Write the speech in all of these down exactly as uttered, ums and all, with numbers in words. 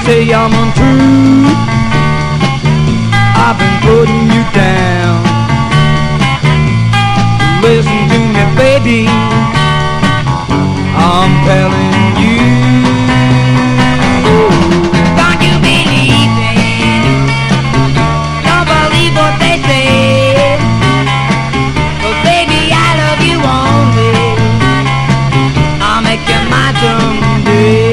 say I'm untrue. I've been putting you down. Listen to me, baby, I'm telling you. Don't you believe it? Don't believe what they say. 'Cause baby, I love you only. I'll make you mine someday.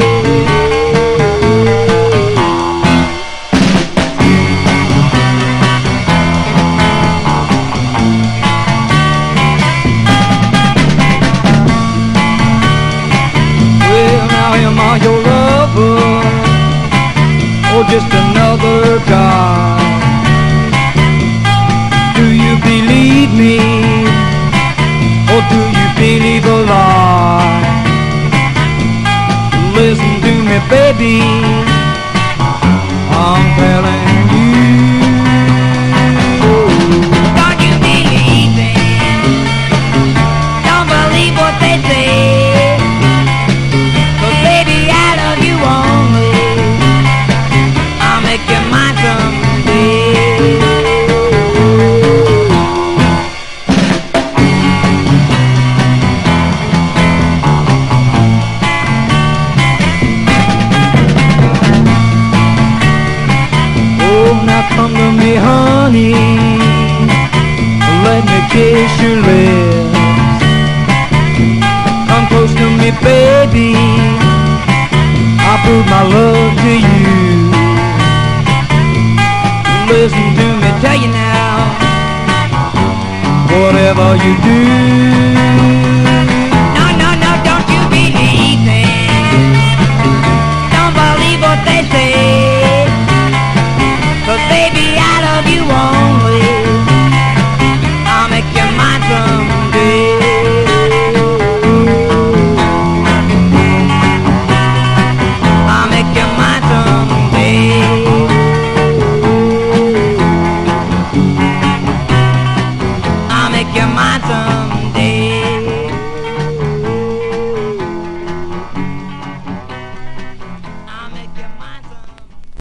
Am I your lover or just another guy? Do you believe me or do you believe a lie? Listen to me, baby, I'm telling you. Don't you believe it? Don't believe what they say. Come to me, honey, let me kiss your lips. Come close to me, baby, I'll prove my love to you. Listen to me, tell you now, whatever you do,